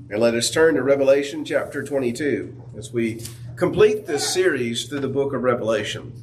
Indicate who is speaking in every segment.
Speaker 1: And let us turn to Revelation chapter 22 as we complete this series through the book of Revelation.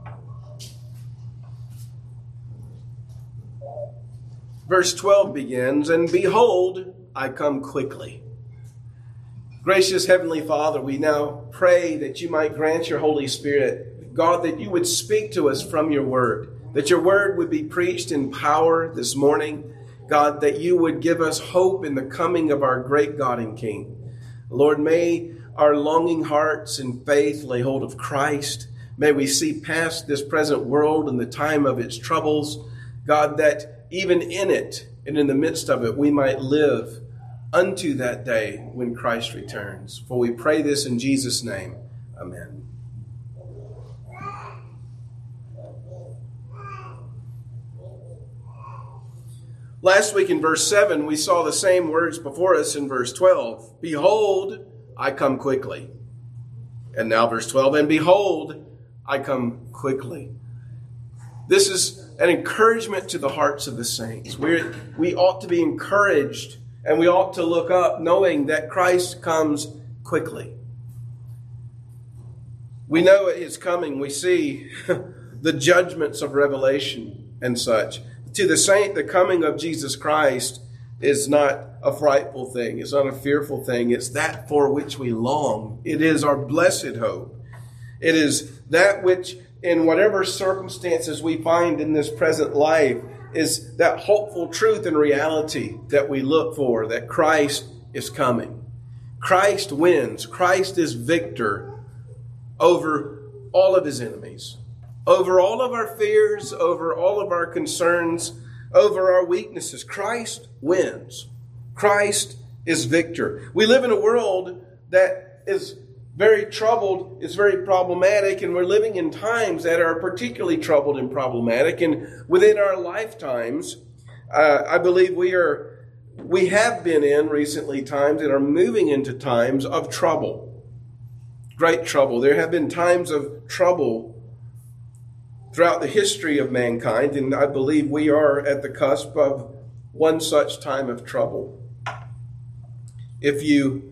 Speaker 1: Verse 12 begins, "And behold, I come quickly." Gracious Heavenly Father, we now pray that you might grant your Holy Spirit, God, that you would speak to us from your word, that your word would be preached in power this morning, God, that you would give us hope in the coming of our great God and King. Lord, may our longing hearts in faith lay hold of Christ. May we see past this present world and the time of its troubles, God, that even in it and in the midst of it, we might live unto that day when Christ returns. For we pray this in Jesus' name. Amen. Last week in verse 7, we saw the same words before us in verse 12. Behold, I come quickly. And now verse 12, and behold, I come quickly. This is an encouragement to the hearts of the saints. We ought to be encouraged and we ought to look up knowing that Christ comes quickly. We know it is coming. We see the judgments of Revelation and such. To the saint, the coming of Jesus Christ is not a frightful thing. It's not a fearful thing. It's that for which we long. It is our blessed hope. It is that which, in whatever circumstances we find in this present life, is that hopeful truth and reality that we look for, that Christ is coming. Christ wins. Christ is victor over all of his enemies, over all of our fears, over all of our concerns, over our weaknesses. Christ wins. Christ is victor. We live in a world that is very troubled, is very problematic, and we're living in times that are particularly troubled and problematic. And within our lifetimes, I believe we have been in recently times and are moving into times of trouble. Great trouble. There have been times of trouble throughout the history of mankind, and I believe we are at the cusp of one such time of trouble. If you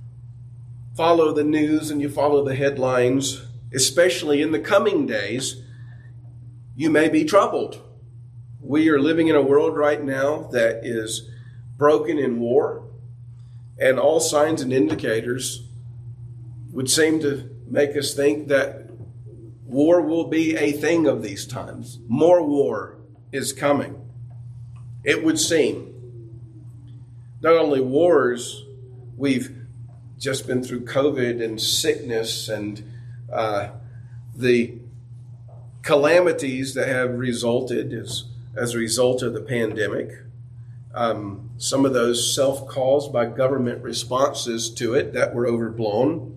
Speaker 1: follow the news and you follow the headlines, especially in the coming days, you may be troubled. We are living in a world right now that is broken in war, and all signs and indicators would seem to make us think that war will be a thing of these times. More war is coming. It would seem. Not only wars, we've just been through COVID and sickness and the calamities that have resulted as a result of the pandemic. Some of those self-caused by government responses to it that were overblown.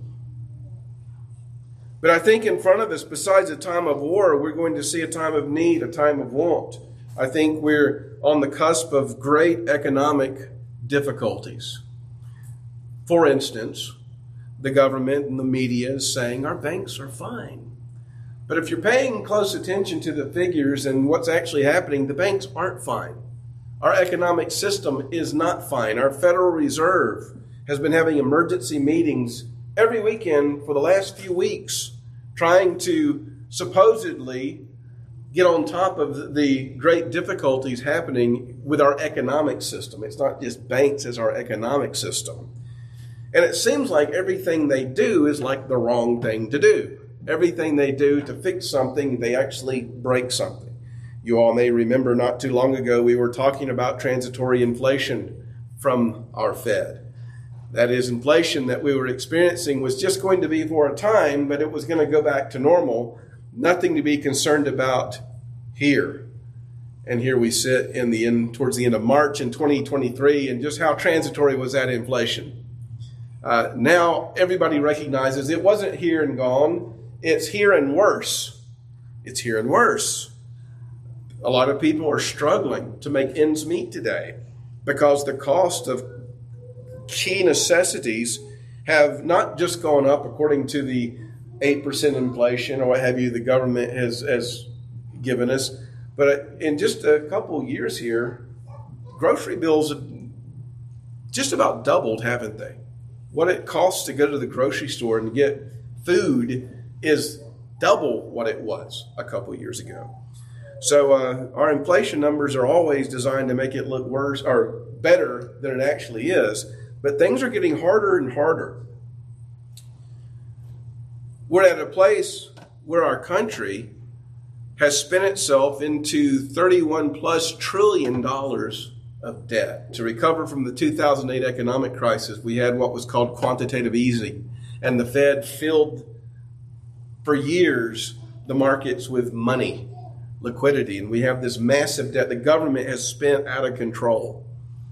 Speaker 1: But I think in front of us, besides a time of war, we're going to see a time of need, a time of want. I think we're on the cusp of great economic difficulties. For instance, the government and the media is saying our banks are fine. But if you're paying close attention to the figures and what's actually happening, the banks aren't fine. Our economic system is not fine. Our Federal Reserve has been having emergency meetings every weekend for the last few weeks, trying to supposedly get on top of the great difficulties happening with our economic system. It's not just banks as our economic system. And it seems like everything they do is like the wrong thing to do. Everything they do to fix something, they actually break something. You all may remember not too long ago, we were talking about transitory inflation from our Fed. That is, inflation that we were experiencing was just going to be for a time, but it was going to go back to normal. Nothing to be concerned about here. And here we sit towards the end of March in 2023, and just how transitory was that inflation. Now everybody recognizes it wasn't here and gone. It's here and worse. It's here and worse. A lot of people are struggling to make ends meet today because the cost of key necessities have not just gone up according to the 8% inflation or what have you the government has given us, but in just a couple of years here, grocery bills have just about doubled, haven't they? What it costs to go to the grocery store and get food is double what it was a couple years ago. So our inflation numbers are always designed to make it look worse or better than it actually is. But things are getting harder and harder. We're at a place where our country has spent itself into $31 plus trillion of debt. To recover from the 2008 economic crisis, we had what was called quantitative easing, and the Fed filled for years the markets with money, liquidity, and we have this massive debt the government has spent out of control.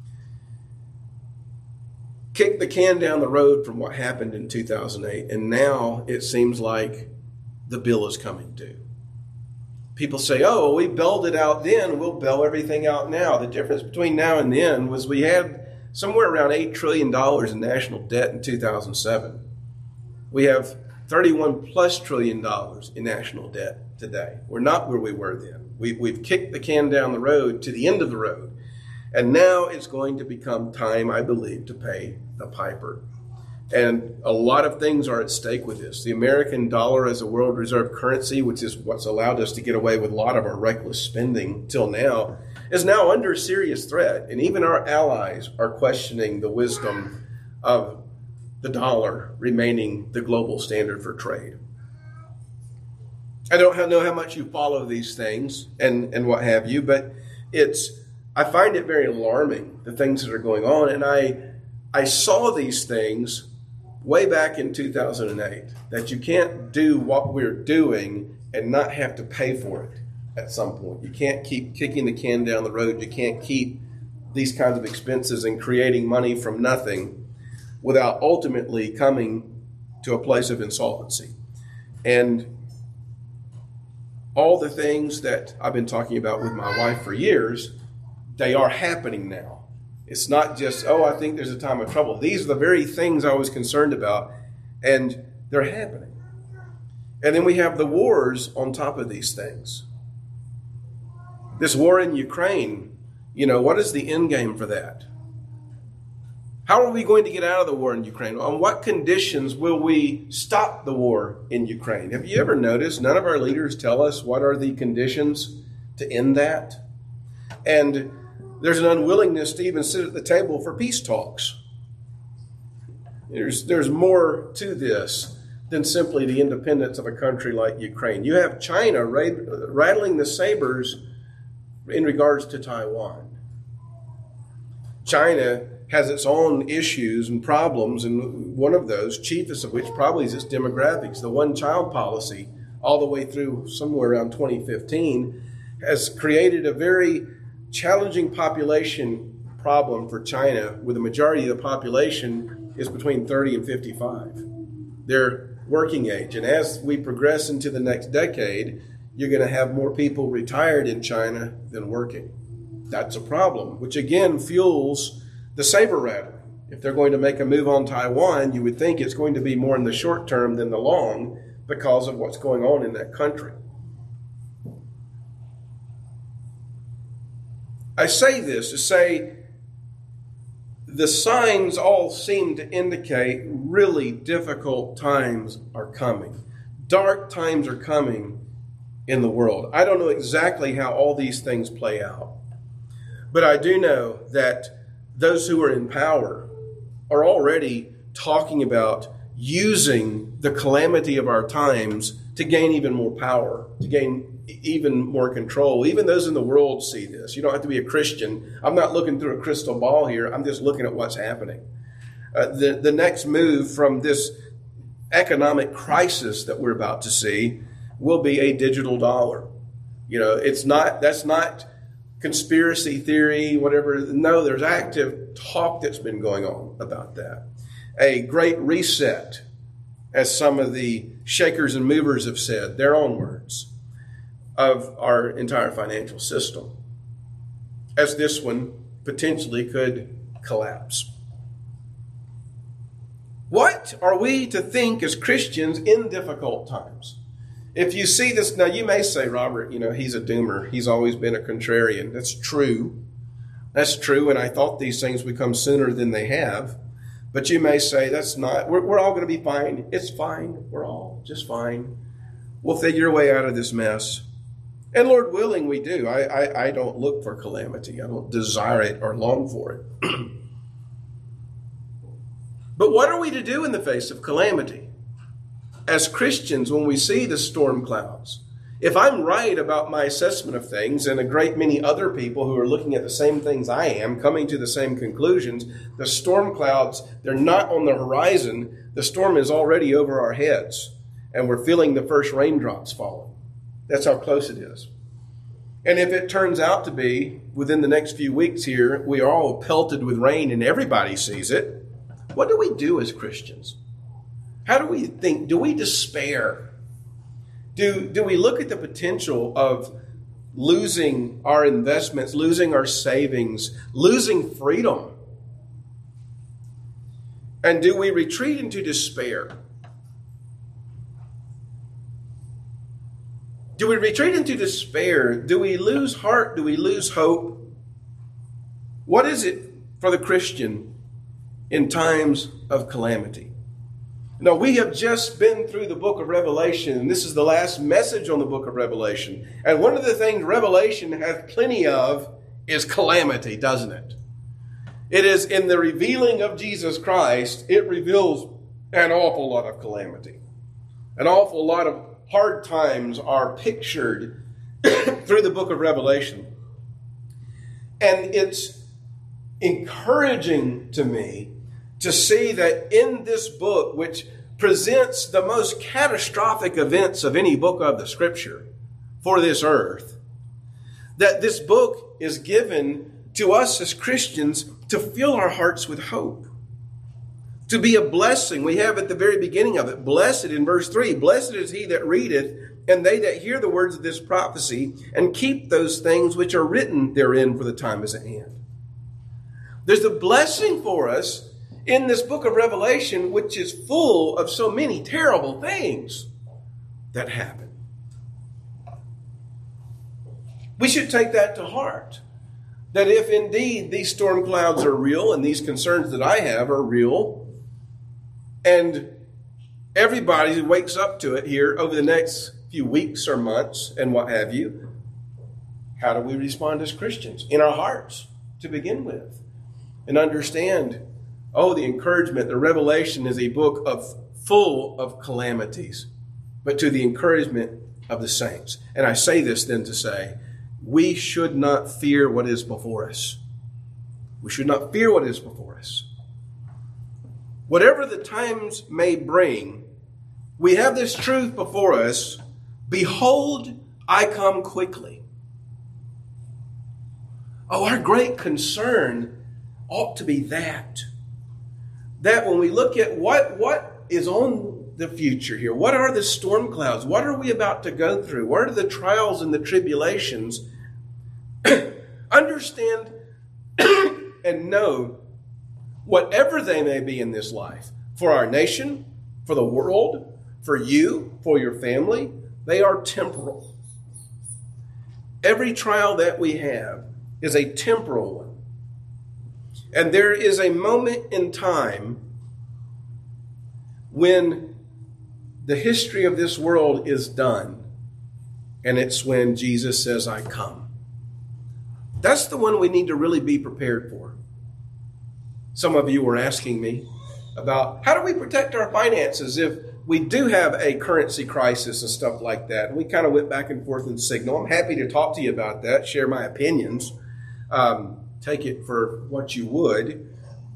Speaker 1: Kick the can down the road from what happened in 2008, and now it seems like the bill is coming due. People say, oh, we bailed it out then, we'll bail everything out now. The difference between now and then was we had somewhere around $8 trillion in national debt in 2007. We have $31 plus trillion in national debt today. We're not where we were then. We've kicked the can down the road to the end of the road. And now it's going to become time, I believe, to pay the piper. And a lot of things are at stake with this. The American dollar as a world reserve currency, which is what's allowed us to get away with a lot of our reckless spending till now, is now under serious threat. And even our allies are questioning the wisdom of the dollar remaining the global standard for trade. I don't know how much you follow these things and what have you, but I find it very alarming, the things that are going on. And I saw these things way back in 2008, that you can't do what we're doing and not have to pay for it at some point. You can't keep kicking the can down the road. You can't keep these kinds of expenses and creating money from nothing without ultimately coming to a place of insolvency. And all the things that I've been talking about with my wife for years, they are happening now. It's not just, I think there's a time of trouble. These are the very things I was concerned about, and they're happening. And then we have the wars on top of these things. This war in Ukraine, what is the end game for that? How are we going to get out of the war in Ukraine? On what conditions will we stop the war in Ukraine? Have you ever noticed none of our leaders tell us what are the conditions to end that? And there's an unwillingness to even sit at the table for peace talks. There's more to this than simply the independence of a country like Ukraine. You have China rattling the sabers in regards to Taiwan. China has its own issues and problems, and one of those, chiefest of which probably is its demographics. The one-child policy, all the way through somewhere around 2015, has created a very challenging population problem for China, where the majority of the population is between 30 and 55. They're working age. And as we progress into the next decade, you're going to have more people retired in China than working. That's a problem, which again fuels the saber rattling. If they're going to make a move on Taiwan, you would think it's going to be more in the short term than the long because of what's going on in that country. I say this to say the signs all seem to indicate really difficult times are coming. Dark times are coming in the world. I don't know exactly how all these things play out, but I do know that those who are in power are already talking about using the calamity of our times to gain even more power, to gain even more control. Even those in the world see this. You don't have to be a Christian. I'm not looking through a crystal ball here. I'm just looking at what's happening. The next move from this economic crisis that we're about to see will be a digital dollar. That's not conspiracy theory, whatever. No, there's active talk that's been going on about that. A great reset, as some of the shakers and movers have said, their own words, of our entire financial system, as this one potentially could collapse. What are we to think as Christians in difficult times? If you see this, now you may say, Robert, he's a doomer. He's always been a contrarian. That's true. That's true, and I thought these things would come sooner than they have. But you may say, that's not, we're all going to be fine. It's fine. We're all just fine. We'll figure a way out of this mess. And Lord willing, we do. I don't look for calamity. I don't desire it or long for it. But what are we to do in the face of calamity? As Christians, when we see the storm clouds, if I'm right about my assessment of things, and a great many other people who are looking at the same things I am, coming to the same conclusions, the storm clouds, they're not on the horizon. The storm is already over our heads, and we're feeling the first raindrops falling. That's how close it is. And if it turns out to be, within the next few weeks here, we are all pelted with rain and everybody sees it, what do we do as Christians? How do we think? Do we despair? Do we look at the potential of losing our investments, losing our savings, losing freedom? And do we retreat into despair? Do we retreat into despair? Do we lose heart? Do we lose hope? What is it for the Christian in times of calamity? No, we have just been through the book of Revelation, and this is the last message on the book of Revelation. And one of the things Revelation has plenty of is calamity, doesn't it? It is in the revealing of Jesus Christ, it reveals an awful lot of calamity. An awful lot of hard times are pictured through the book of Revelation. And it's encouraging to me to see that in this book, which presents the most catastrophic events of any book of the Scripture for this earth, that this book is given to us as Christians to fill our hearts with hope, to be a blessing. We have at the very beginning of it, blessed in verse 3, blessed is he that readeth, and they that hear the words of this prophecy, and keep those things which are written therein, for the time is at hand. There's a blessing for us in this book of Revelation, which is full of so many terrible things that happen. We should take that to heart. That if indeed these storm clouds are real and these concerns that I have are real, and everybody wakes up to it here over the next few weeks or months and what have you, how do we respond as Christians? In our hearts, to begin with. And understand, the encouragement, the Revelation is a book full of calamities, but to the encouragement of the saints. And I say this then to say, we should not fear what is before us. We should not fear what is before us. Whatever the times may bring, we have this truth before us. Behold, I come quickly. Our great concern ought to be that when we look at what is on the future here, what are the storm clouds? What are we about to go through? What are the trials and the tribulations? Understand and know, whatever they may be in this life, for our nation, for the world, for you, for your family, they are temporal. Every trial that we have is a temporal one. And there is a moment in time when the history of this world is done. And it's when Jesus says, I come. That's the one we need to really be prepared for. Some of you were asking me about how do we protect our finances if we do have a currency crisis and stuff like that. And we kind of went back and forth in Signal. I'm happy to talk to you about that, share my opinions. Take it for what you would.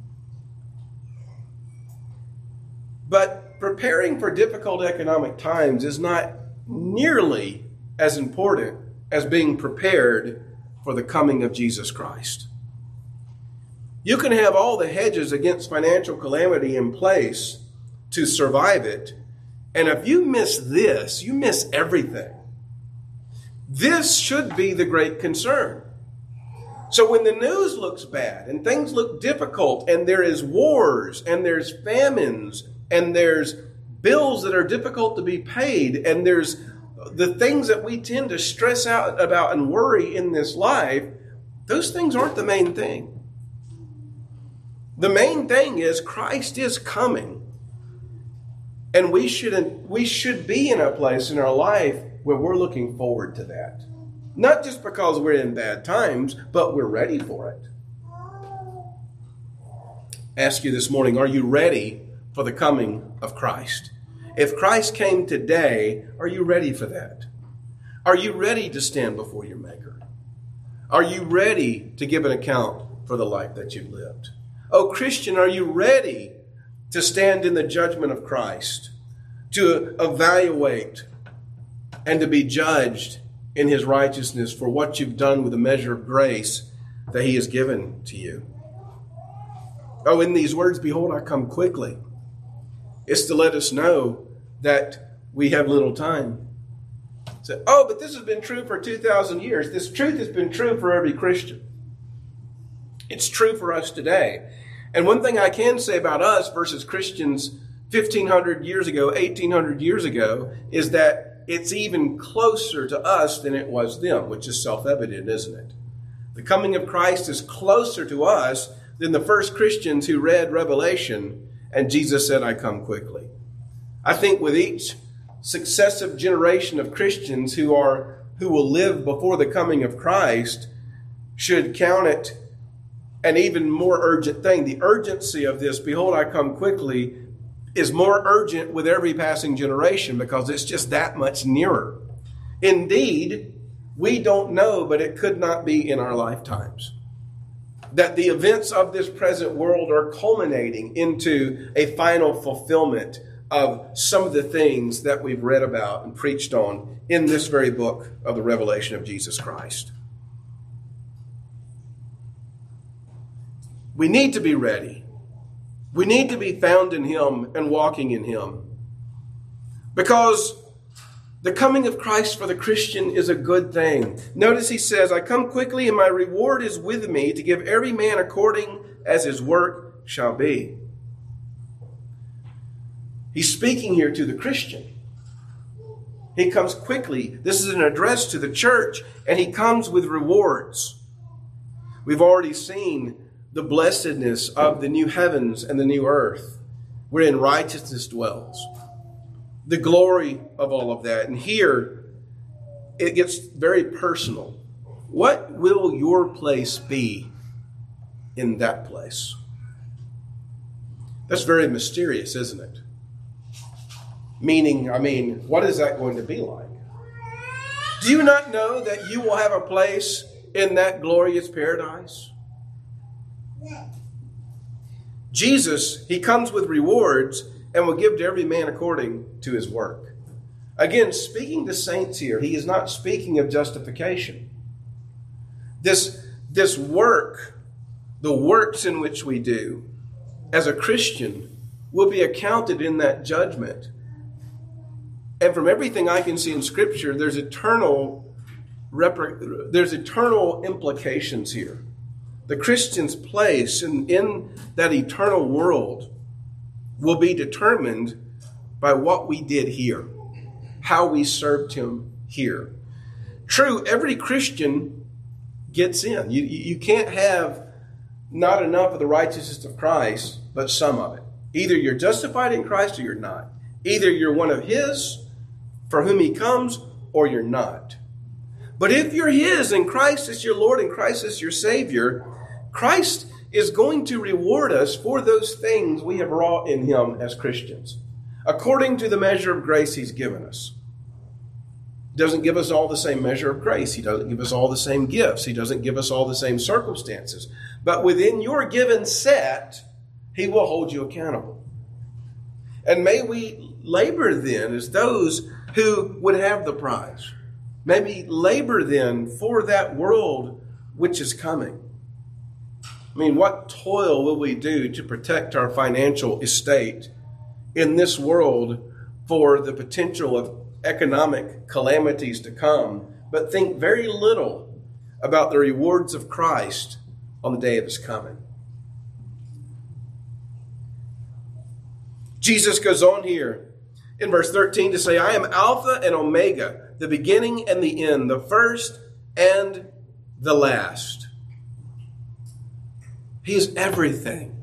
Speaker 1: But preparing for difficult economic times is not nearly as important as being prepared for the coming of Jesus Christ. You can have all the hedges against financial calamity in place to survive it. And if you miss this, you miss everything. This should be the great concern. So when the news looks bad and things look difficult and there is wars and there's famines and there's bills that are difficult to be paid and there's the things that we tend to stress out about and worry in this life, Those things aren't the main thing. The main thing is Christ is coming. And we should be in a place in our life where we're looking forward to that. Not just because we're in bad times, but we're ready for it. Ask you this morning, are you ready for the coming of Christ? If Christ came today, are you ready for that? Are you ready to stand before your Maker? Are you ready to give an account for the life that you've lived? Oh, Christian, are you ready to stand in the judgment of Christ, to evaluate and to be judged in his righteousness for what you've done with the measure of grace that he has given to you? Oh, in these words, behold, I come quickly. It's to let us know that we have little time. So, oh, but this has been true for 2,000 years. This truth has been true for every Christian. It's true for us today. And one thing I can say about us versus Christians 1,500 years ago, 1,800 years ago, is that it's even closer to us than it was them, which is self-evident, isn't it? The coming of Christ is closer to us than the first Christians who read Revelation and Jesus said, I come quickly. I think with each successive generation of Christians who will live before the coming of Christ should count it an even more urgent thing. The urgency of this, behold, I come quickly, is more urgent with every passing generation because it's just that much nearer. Indeed, we don't know, but it could not be in our lifetimes, that the events of this present world are culminating into a final fulfillment of some of the things that we've read about and preached on in this very book of the Revelation of Jesus Christ. We need to be ready. We need to be found in him and walking in him. Because the coming of Christ for the Christian is a good thing. Notice he says, I come quickly and my reward is with me to give every man according as his work shall be. He's speaking here to the Christian. He comes quickly. This is an address to the church, and he comes with rewards. We've already seen the blessedness of the new heavens and the new earth, wherein righteousness dwells. The glory of all of that. And here, it gets very personal. What will your place be in that place? That's very mysterious, isn't it? Meaning, what is that going to be like? Do you not know that you will have a place in that glorious paradise? Jesus, he comes with rewards and will give to every man according to his work. Again, speaking to saints here, he is not speaking of justification. This work, the works in which we do as a Christian, will be accounted in that judgment. And from everything I can see in Scripture, there's eternal implications here. The Christian's place in that eternal world will be determined by what we did here, how we served him here. True, every Christian gets in. You can't have not enough of the righteousness of Christ, but some of it. Either you're justified in Christ or you're not. Either you're one of his, for whom he comes, or you're not. But if you're his and Christ is your Lord and Christ is your Savior, Christ is going to reward us for those things we have wrought in him as Christians, according to the measure of grace he's given us. He doesn't give us all the same measure of grace. He doesn't give us all the same gifts. He doesn't give us all the same circumstances. But within your given set, he will hold you accountable. And may we labor then as those who would have the prize. May we labor then for that world which is coming. What toil will we do to protect our financial estate in this world for the potential of economic calamities to come, but think very little about the rewards of Christ on the day of his coming? Jesus goes on here in verse 13 to say, I am Alpha and Omega, the beginning and the end, the first and the last. He is everything.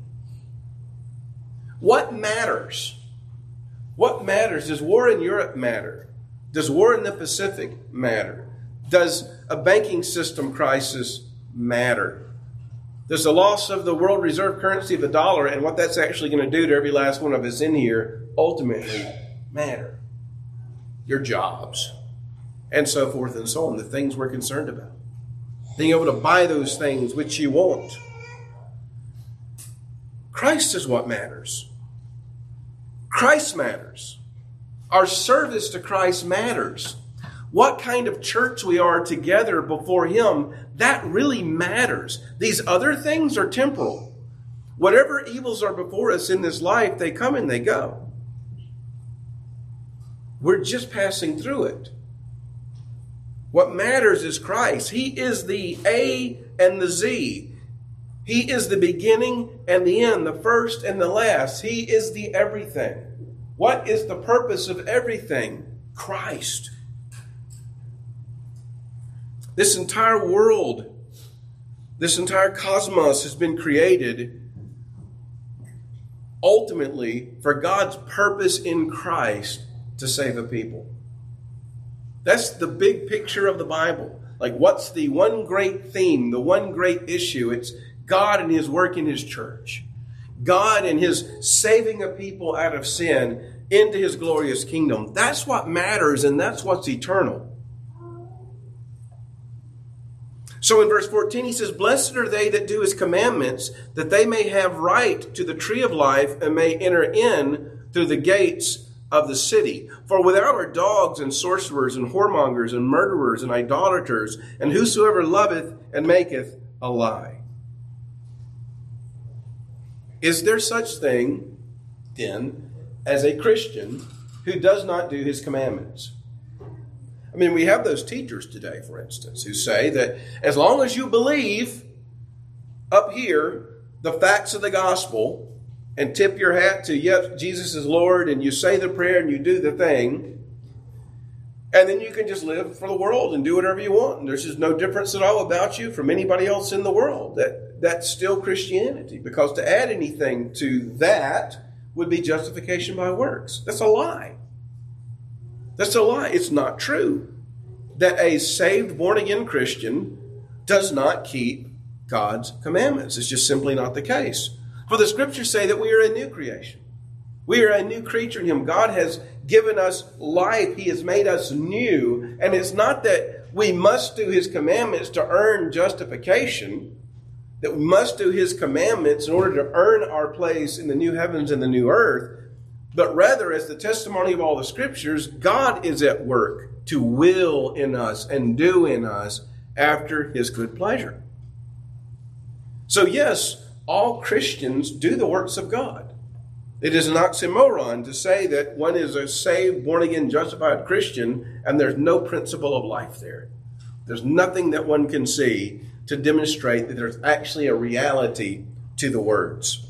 Speaker 1: What matters? What matters? Does war in Europe matter? Does war in the Pacific matter? Does a banking system crisis matter? Does the loss of the world reserve currency of the dollar and what that's actually going to do to every last one of us in here ultimately matter? Your jobs and so forth and so on, the things we're concerned about. Being able to buy those things which you want. Christ is what matters. Christ matters. Our service to Christ matters. What kind of church we are together before Him, that really matters. These other things are temporal. Whatever evils are before us in this life, they come and they go. We're just passing through it. What matters is Christ. He is the A and the Z. He is the beginning and the end, the first and the last. He is the everything. What is the purpose of everything? Christ. This entire world, this entire cosmos has been created ultimately for God's purpose in Christ to save a people. That's the big picture of the Bible. Like, what's the one great theme, the one great issue? It's God and His work in His church. God and His saving a people out of sin into His glorious kingdom. That's what matters, and that's what's eternal. So in verse 14, he says, "Blessed are they that do His commandments, that they may have right to the tree of life and may enter in through the gates of the city. For without are dogs and sorcerers and whoremongers and murderers and idolaters and whosoever loveth and maketh a lie." Is there such thing, then, as a Christian who does not do His commandments? I mean, we have those teachers today, for instance, who say that as long as you believe up here the facts of the gospel and tip your hat to, yes, Jesus is Lord, and you say the prayer and you do the thing, and then you can just live for the world and do whatever you want, and there's just no difference at all about you from anybody else in the world. That's still Christianity, because to add anything to that would be justification by works. That's a lie. That's a lie. It's not true that a saved, born-again Christian does not keep God's commandments. It's just simply not the case. For the Scriptures say that we are a new creation. We are a new creature in Him. God has given us life. He has made us new. And it's not that we must do His commandments to earn justification, that we must do His commandments in order to earn our place in the new heavens and the new earth. But rather, as the testimony of all the Scriptures, God is at work to will in us and do in us after His good pleasure. So yes, all Christians do the works of God. It is an oxymoron to say that one is a saved, born-again, justified Christian and there's no principle of life there. There's nothing that one can see to demonstrate that there's actually a reality to the words.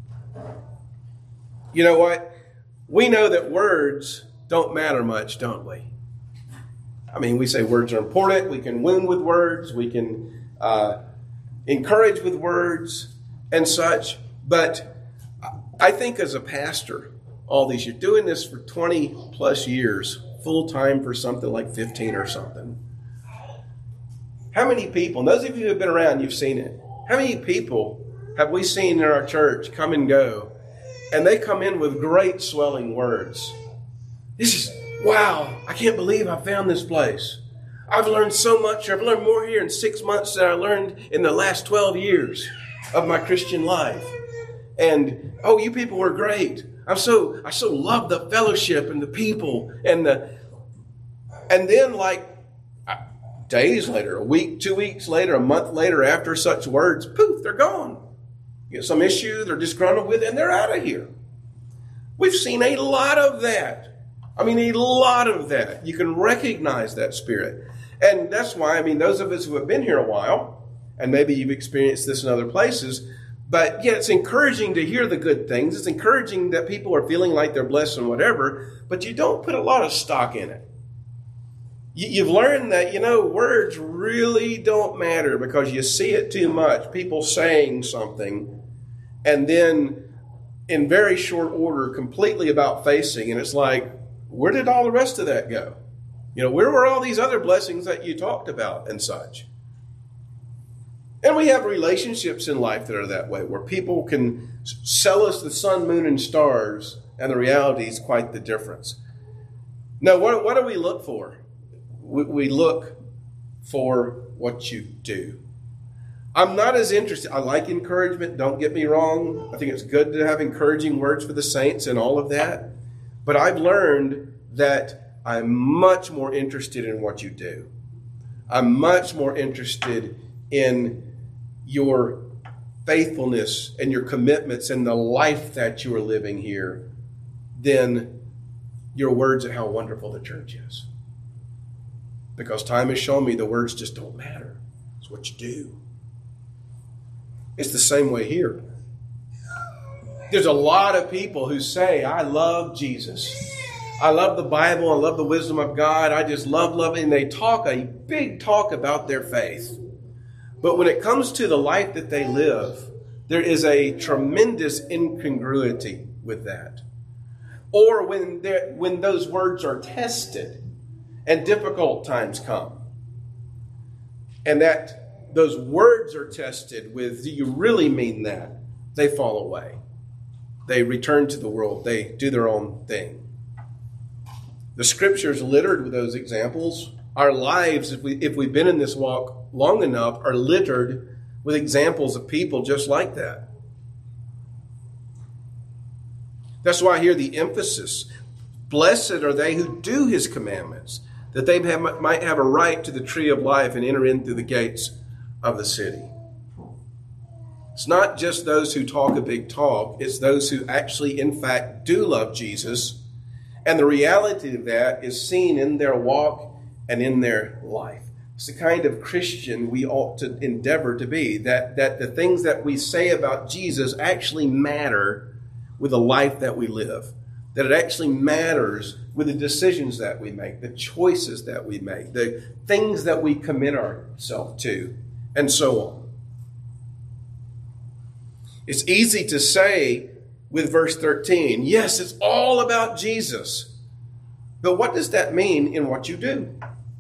Speaker 1: You know what? We know that words don't matter much, don't we? I mean, we say words are important. We can win with words. We can encourage with words and such. But I think as a pastor, all these years, doing this for 20 plus years, full time for something like 15 or something. How many people, and those of you who have been around, you've seen it. How many people have we seen in our church come and go? And they come in with great swelling words. This is, wow, I can't believe I found this place. I've learned so much. I've learned more here in 6 months than I learned in the last 12 years of my Christian life. And, oh, you people were great. I so love the fellowship and the people. And then like days later, a week, 2 weeks later, a month later, after such words, poof, they're gone. Get some issue they're disgruntled with, and they're out of here. We've seen a lot of that. I mean, a lot of that. You can recognize that spirit. And that's why, I mean, those of us who have been here a while, and maybe you've experienced this in other places, but yeah, it's encouraging to hear the good things. It's encouraging that people are feeling like they're blessed and whatever, but you don't put a lot of stock in it. You've learned that, words really don't matter because you see it too much. People saying something and then in very short order completely about facing. And it's like, where did all the rest of that go? Where were all these other blessings that you talked about and such? And we have relationships in life that are that way, where people can sell us the sun, moon, and stars, and the reality is quite the difference. Now, what do we look for? We look for what you do. I'm not as interested. I like encouragement, don't get me wrong. I think it's good to have encouraging words for the saints and all of that. But I've learned that I'm much more interested in what you do. I'm much more interested in your faithfulness and your commitments and the life that you are living here than your words of how wonderful the church is. Because time has shown me the words just don't matter. It's what you do. It's the same way here. There's a lot of people who say, I love Jesus. I love the Bible. I love the wisdom of God. I just love it. And they talk a big talk about their faith. But when it comes to the life that they live, there is a tremendous incongruity with that. Or when those words are tested and difficult times come, and that those words are tested with, do you really mean that? They fall away. They return to the world. They do their own thing. The scriptures littered with those examples. Our lives, if we've been in this walk long enough, are littered with examples of people just like that. That's why here the emphasis, blessed are they who do his commandments, that they might have a right to the tree of life and enter in through the gates of the city. It's not just those who talk a big talk, it's those who actually, in fact, do love Jesus. And the reality of that is seen in their walk and in their life. It's the kind of Christian we ought to endeavor to be, that the things that we say about Jesus actually matter with the life that we live, that it actually matters with the decisions that we make, the choices that we make, the things that we commit ourselves to, and so on. It's easy to say with verse 13, yes, it's all about Jesus. But what does that mean in what you do?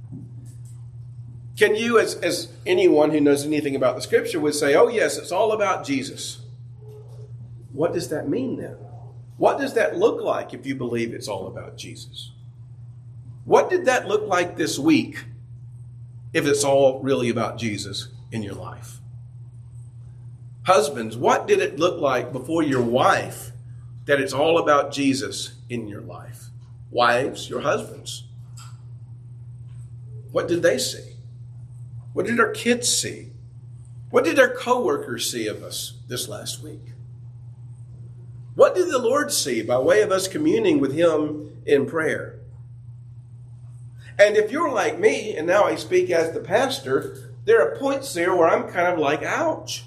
Speaker 1: Can you, as anyone who knows anything about the scripture would say, oh yes, it's all about Jesus. What does that mean then? What does that look like if you believe it's all about Jesus? What did that look like this week if it's all really about Jesus in your life? Husbands, what did it look like before your wife that it's all about Jesus in your life? Wives, your husbands. What did they see? What did our kids see? What did our coworkers see of us this last week? What did the Lord see by way of us communing with him in prayer? And if you're like me, and now I speak as the pastor, there are points there where I'm kind of like, ouch.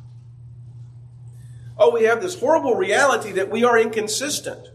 Speaker 1: Oh, we have this horrible reality that we are inconsistent.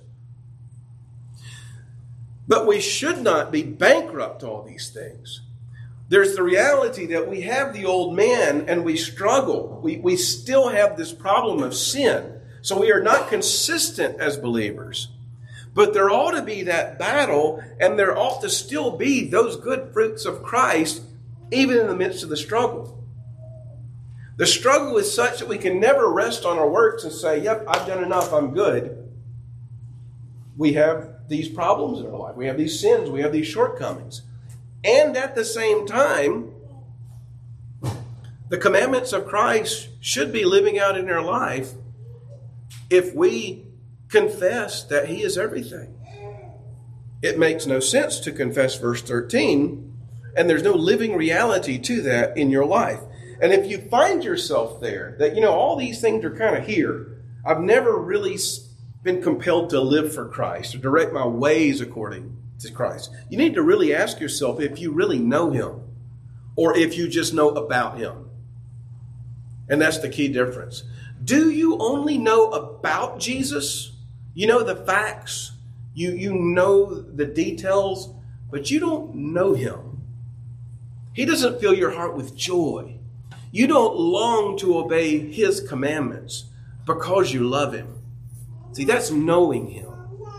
Speaker 1: But we should not be bankrupt all these things. There's the reality that we have the old man and we struggle. We still have this problem of sin. So we are not consistent as believers. But there ought to be that battle, and there ought to still be those good fruits of Christ, even in the midst of the struggle. The struggle is such that we can never rest on our works and say, yep, I've done enough, I'm good. We have these problems in our life. We have these sins. We have these shortcomings. And at the same time, the commandments of Christ should be living out in our life if we confess that he is everything. It makes no sense to confess verse 13, and there's no living reality to that in your life. And if you find yourself there, that, all these things are kind of here, I've never really been compelled to live for Christ or direct my ways according to Christ. You need to really ask yourself if you really know him or if you just know about him. And that's the key difference. Do you only know about Jesus? You know the facts. You know the details, but you don't know him. He doesn't fill your heart with joy. You don't long to obey his commandments because you love him. See, that's knowing him.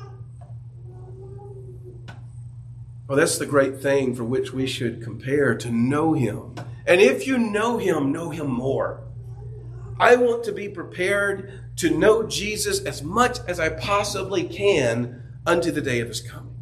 Speaker 1: Well, that's the great thing for which we should compare, to know him. And if you know him more. I want to be prepared to know Jesus as much as I possibly can unto the day of his coming.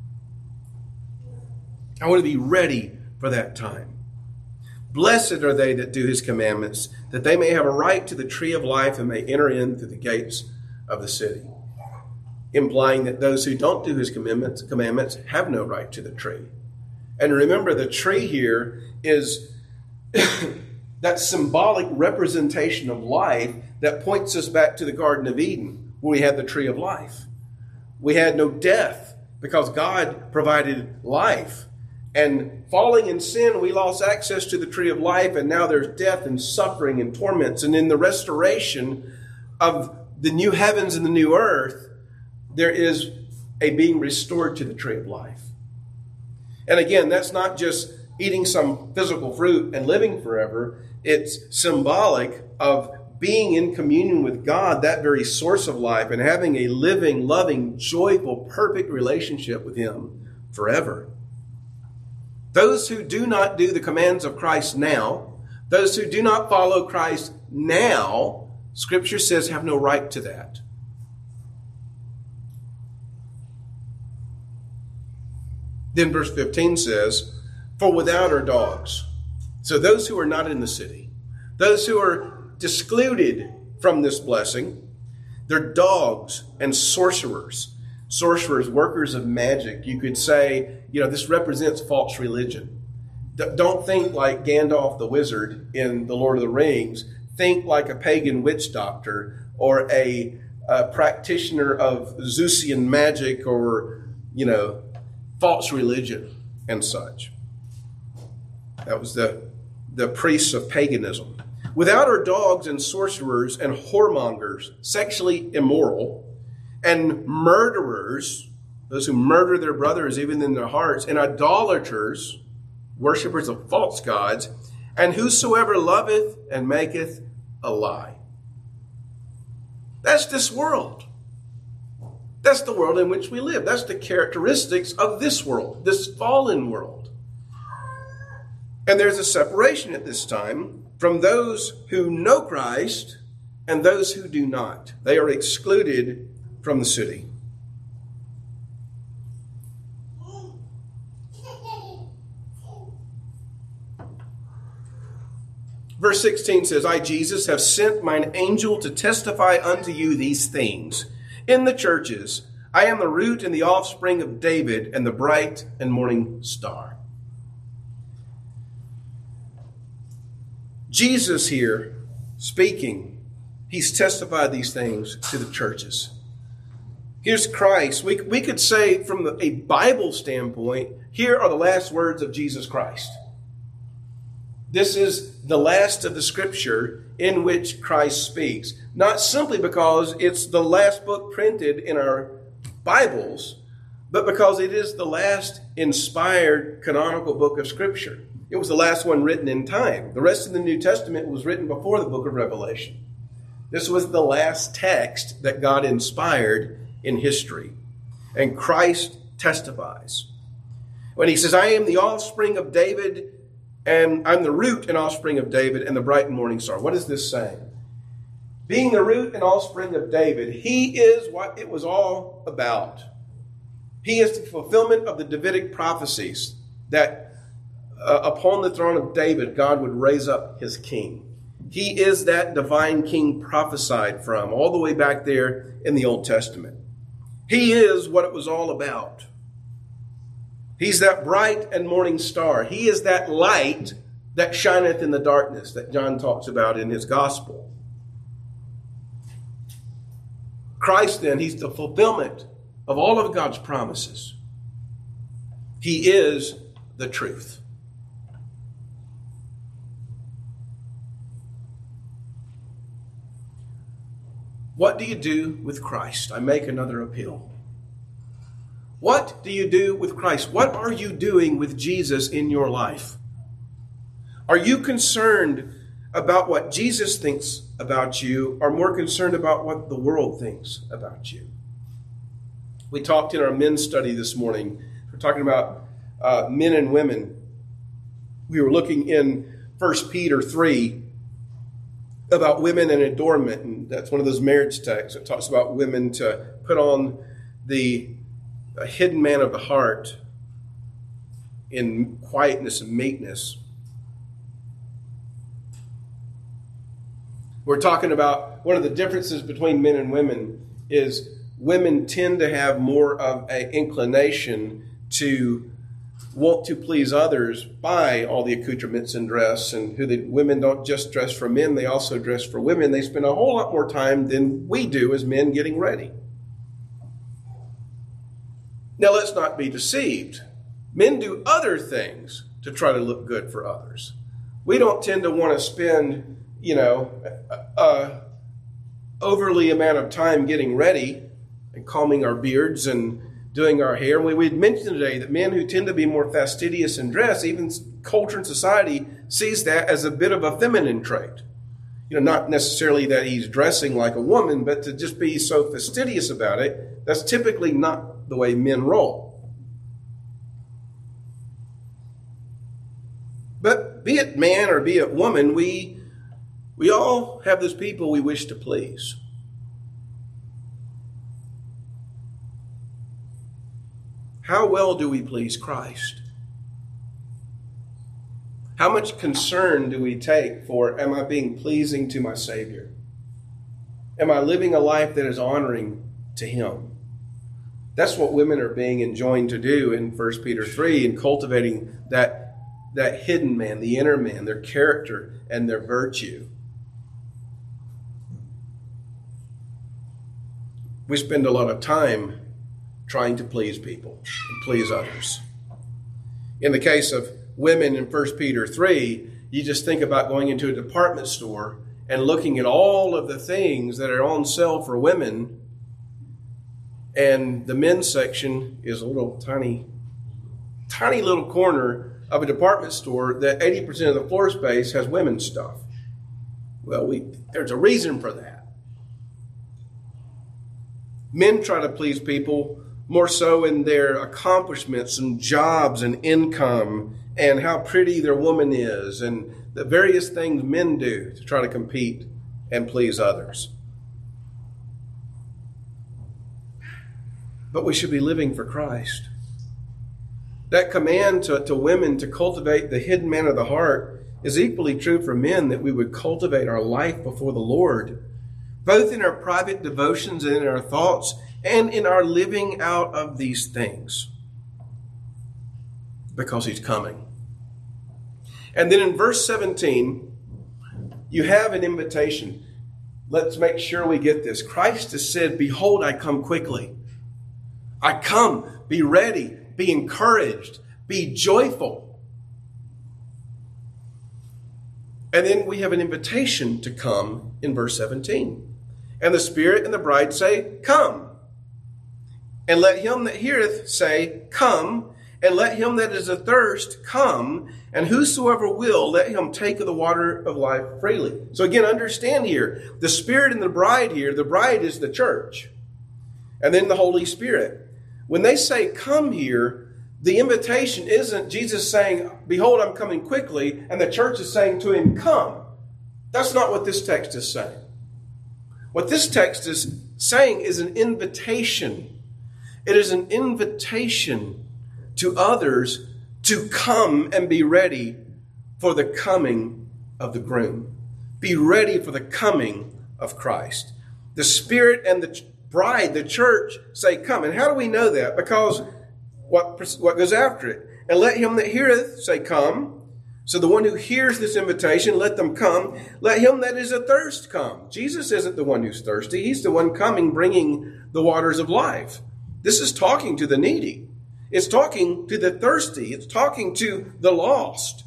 Speaker 1: I want to be ready for that time. Blessed are they that do his commandments, that they may have a right to the tree of life and may enter in through the gates of the city. Implying that those who don't do his commandments have no right to the tree. And remember, the tree here is that symbolic representation of life that points us back to the Garden of Eden, where we had the tree of life. We had no death because God provided life. And falling in sin, we lost access to the tree of life, and now there's death and suffering and torments. And in the restoration of the new heavens and the new earth, there is a being restored to the tree of life. And again, that's not just eating some physical fruit and living forever. It's symbolic of being in communion with God, that very source of life, and having a living, loving, joyful, perfect relationship with him forever. Those who do not do the commands of Christ now, those who do not follow Christ now, Scripture says have no right to that. Then verse 15 says, for without are dogs. So those who are not in the city, those who are excluded from this blessing, they're dogs and sorcerers. Sorcerers, workers of magic. You could say, this represents false religion. Don't think like Gandalf the wizard in The Lord of the Rings. Think like a pagan witch doctor or a practitioner of Zeusian magic or, false religion and such. That was the priests of paganism. Without are dogs and sorcerers and whoremongers, sexually immoral, and murderers, those who murder their brothers even in their hearts, and idolaters, worshippers of false gods, and whosoever loveth and maketh a lie. That's this world. That's the world in which we live. That's the characteristics of this world, this fallen world. And there's a separation at this time from those who know Christ and those who do not. They are excluded from the city. Verse 16 says, I, Jesus, have sent mine angel to testify unto you these things. In the churches, I am the root and the offspring of David and the bright and morning star. Jesus here speaking, he's testified these things to the churches. Here's Christ. We could say from a Bible standpoint, here are the last words of Jesus Christ. This is the last of the scripture in which Christ speaks. Not simply because it's the last book printed in our Bibles, but because it is the last inspired canonical book of scripture. It was the last one written in time. The rest of the New Testament was written before the book of Revelation. This was the last text that God inspired in history. And Christ testifies. When he says, I am the offspring of David, and I'm the root and offspring of David and the bright and morning star. What is this saying? Being the root and offspring of David, he is what it was all about. He is the fulfillment of the Davidic prophecies that upon the throne of David, God would raise up his king. He is that divine king prophesied from all the way back there in the Old Testament. He is what it was all about. He's that bright and morning star. He is that light that shineth in the darkness that John talks about in his gospel. Christ, then, he's the fulfillment of all of God's promises. He is the truth. What do you do with Christ? I make another appeal. What do you do with Christ? What are you doing with Jesus in your life? Are you concerned about what Jesus thinks about you, or more concerned about what the world thinks about you? We talked in our men's study this morning. We're talking about men and women. We were looking in 1 Peter 3 about women and adornment. And that's one of those marriage texts that talks about women to put on the hidden man of the heart in quietness and meekness. We're talking about one of the differences between men and women is women tend to have more of an inclination to want to please others by all the accoutrements and dress, and women don't just dress for men, they also dress for women. They spend a whole lot more time than we do as men getting ready. Now, let's not be deceived. Men do other things to try to look good for others. We don't tend to want to spend, overly amount of time getting ready and combing our beards and doing our hair. We'd mentioned today that men who tend to be more fastidious in dress, even culture and society sees that as a bit of a feminine trait. Not necessarily that he's dressing like a woman, but to just be so fastidious about it, that's typically not the way men roll. But be it man or be it woman, we all have those people we wish to please. How well do we please Christ? How much concern do we take for, am I being pleasing to my Savior? Am I living a life that is honoring to Him? That's what women are being enjoined to do in 1 Peter 3 in cultivating that hidden man, the inner man, their character and their virtue. We spend a lot of time trying to please people and please others. In the case of women in 1 Peter 3, you just think about going into a department store and looking at all of the things that are on sale for women, and the men's section is a little tiny little corner of a department store that 80% of the floor space has women's stuff. Well, there's a reason for that. Men try to please people more so in their accomplishments and jobs and income and how pretty their woman is and the various things men do to try to compete and please others. But we should be living for Christ. That command to women to cultivate the hidden man of the heart is equally true for men, that we would cultivate our life before the Lord, both in our private devotions and in our thoughts and in our living out of these things, because He's coming. And then in verse 17, you have an invitation. Let's make sure we get this. Christ has said, "Behold, I come quickly." I come. Be ready. Be encouraged. Be joyful. And then we have an invitation to come in verse 17. And the Spirit and the bride say, "Come." And let him that heareth say, "Come." And let him that is athirst come. And whosoever will, let him take of the water of life freely. So again, understand here, the Spirit and the bride here, the bride is the church. And then the Holy Spirit. When they say come here, the invitation isn't Jesus saying, "Behold, I'm coming quickly," and the church is saying to him, "Come." That's not what this text is saying. What this text is saying is an invitation. It is an invitation to others to come and be ready for the coming of the groom. Be ready for the coming of Christ. The Spirit and the bride, the church, say come. And how do we know that? Because what goes after it? And let him that heareth say come. So the one who hears this invitation, let them come. Let him that is athirst come. Jesus isn't the one who's thirsty. He's the one coming, bringing the waters of life. This is talking to the needy. It's talking to the thirsty. It's talking to the lost.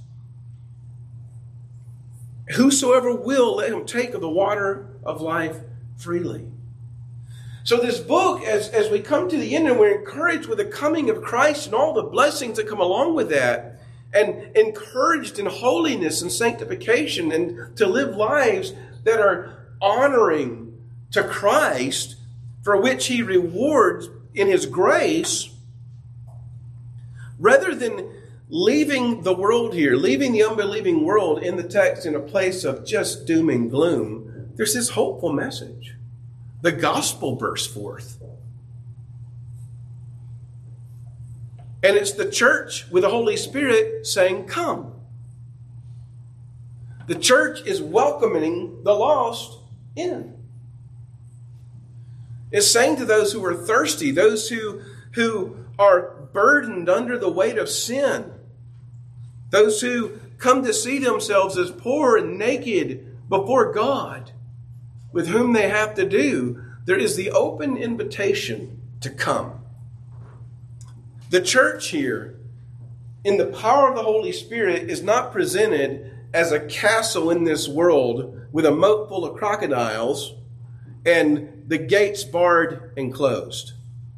Speaker 1: Whosoever will, let him take of the water of life freely. So this book, as we come to the end and we're encouraged with the coming of Christ and all the blessings that come along with that, and encouraged in holiness and sanctification and to live lives that are honoring to Christ, for which he rewards in his grace, rather than leaving the world here, leaving the unbelieving world in the text in a place of just doom and gloom, there's this hopeful message. The gospel bursts forth. And it's the church with the Holy Spirit saying, come. The church is welcoming the lost in. It's saying to those who are thirsty, those who are burdened under the weight of sin, those who come to see themselves as poor and naked before God, with whom they have to do, there is the open invitation to come. The church here, in the power of the Holy Spirit, is not presented as a castle in this world with a moat full of crocodiles and the gates barred and closed.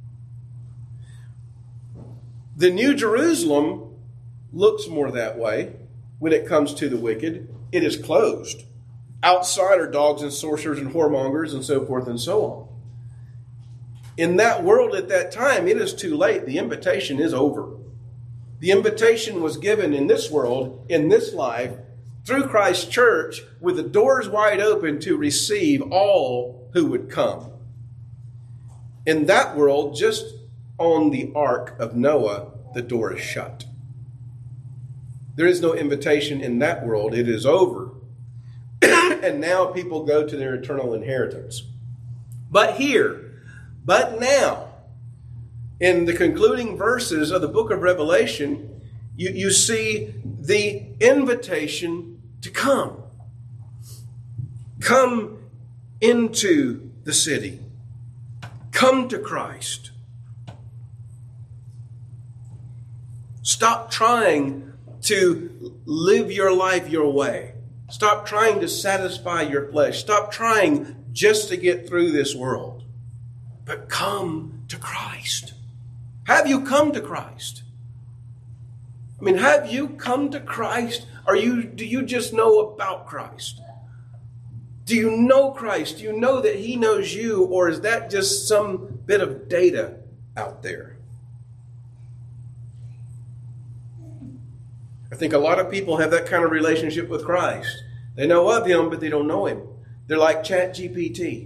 Speaker 1: The New Jerusalem looks more that way when it comes to the wicked. It is closed. Outside are dogs and sorcerers and whoremongers and so forth and so on. In that world at that time, it is too late. The invitation is over. The invitation was given in this world, in this life, through Christ's church, with the doors wide open to receive all who would come. In that world, just on the ark of Noah, the door is shut. There is no invitation in that world. It is over. And now people go to their eternal inheritance. But now, in the concluding verses of the book of Revelation, you see the invitation to come. Come into the city. Come to Christ. Stop trying to live your life your way. Stop trying to satisfy your flesh. Stop trying just to get through this world. But come to Christ. Have you come to Christ? I mean, have you come to Christ? Do you just know about Christ? Do you know Christ? Do you know that he knows you? Or is that just some bit of data out there? I think a lot of people have that kind of relationship with Christ. They know of him, but they don't know him. They're like ChatGPT.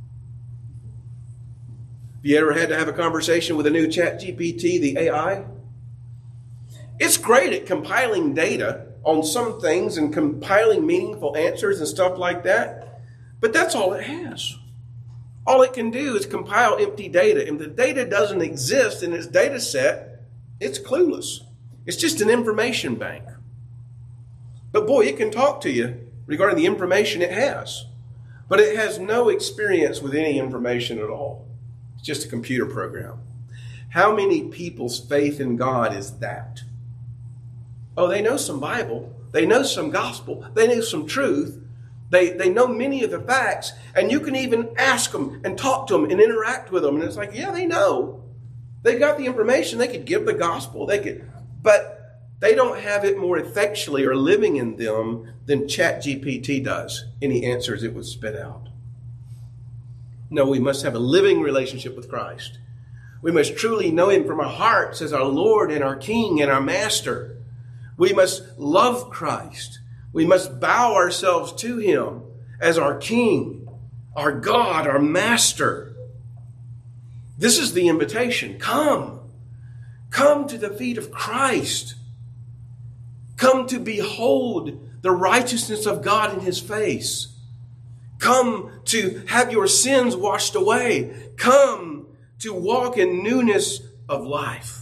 Speaker 1: Have you ever had to have a conversation with a new ChatGPT, the AI? It's great at compiling data on some things and compiling meaningful answers and stuff like that. But that's all it has. All it can do is compile empty data. And the data doesn't exist in its data set, it's clueless. It's just an information bank. But boy, it can talk to you regarding the information it has. But it has no experience with any information at all. It's just a computer program. How many people's faith in God is that? Oh, they know some Bible. They know some gospel. They know some truth. They know many of the facts. And you can even ask them and talk to them and interact with them. And it's like, yeah, they know. They got the information. They could give the gospel. But they don't have it more effectually or living in them than ChatGPT does. Any answers it would spit out. No, we must have a living relationship with Christ. We must truly know him from our hearts as our Lord and our King and our Master. We must love Christ. We must bow ourselves to him as our King, our God, our Master. This is the invitation. Come. Come to the feet of Christ. Come to behold the righteousness of God in his face. Come to have your sins washed away. Come to walk in newness of life.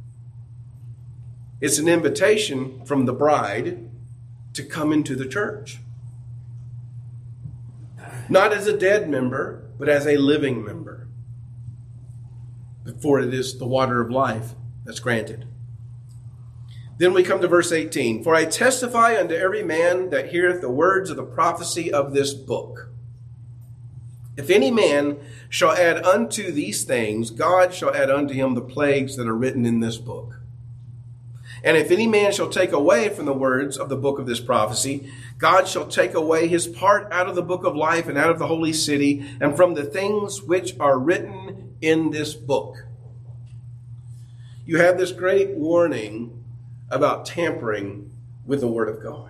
Speaker 1: It's an invitation from the bride to come into the church. Not as a dead member, but as a living member. For it is the water of life that's granted. Then we come to verse 18. For I testify unto every man that heareth the words of the prophecy of this book. If any man shall add unto these things, God shall add unto him the plagues that are written in this book. And if any man shall take away from the words of the book of this prophecy, God shall take away his part out of the book of life and out of the holy city and from the things which are written in this book. You have this great warning about tampering with the word of God.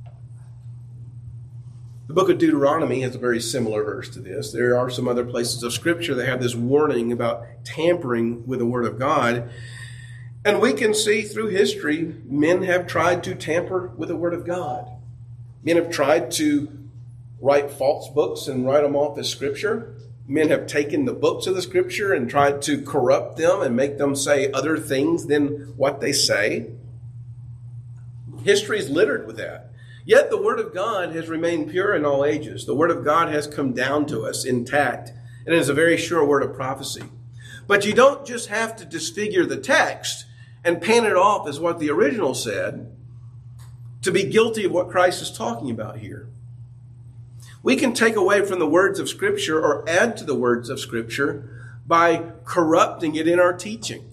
Speaker 1: The book of Deuteronomy has a very similar verse to this. There are some other places of Scripture that have this warning about tampering with the Word of God. And we can see through history, men have tried to tamper with the Word of God. Men have tried to write false books and write them off as Scripture. Men have taken the books of the Scripture and tried to corrupt them and make them say other things than what they say. History is littered with that. Yet the Word of God has remained pure in all ages. The Word of God has come down to us intact, and it is a very sure word of prophecy. But you don't just have to disfigure the text and pan it off as what the original said to be guilty of what Christ is talking about here. We can take away from the words of Scripture or add to the words of Scripture by corrupting it in our teaching.